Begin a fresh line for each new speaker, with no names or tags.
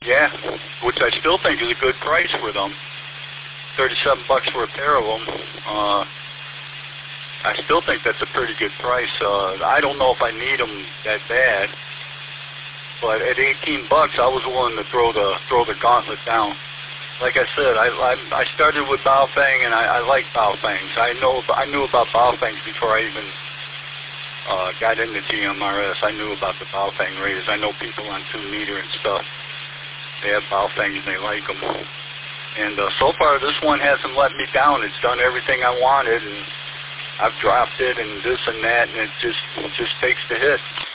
Yeah, which I still think is a good price for them. $37 for a pair of them. I still think that's a pretty good price. I don't know if I need them that bad, but at $18, I was willing to throw the gauntlet down. Like I said, I started with Baofeng, and I like Baofengs. I knew about Baofengs before I even got into GMRS. I knew about the Baofeng raiders. I know people on 2 meter and stuff. They have Baofengs and they like them. And so far, this one hasn't let me down. It's done everything I wanted, and I've dropped it and this and that, and it just takes the hit.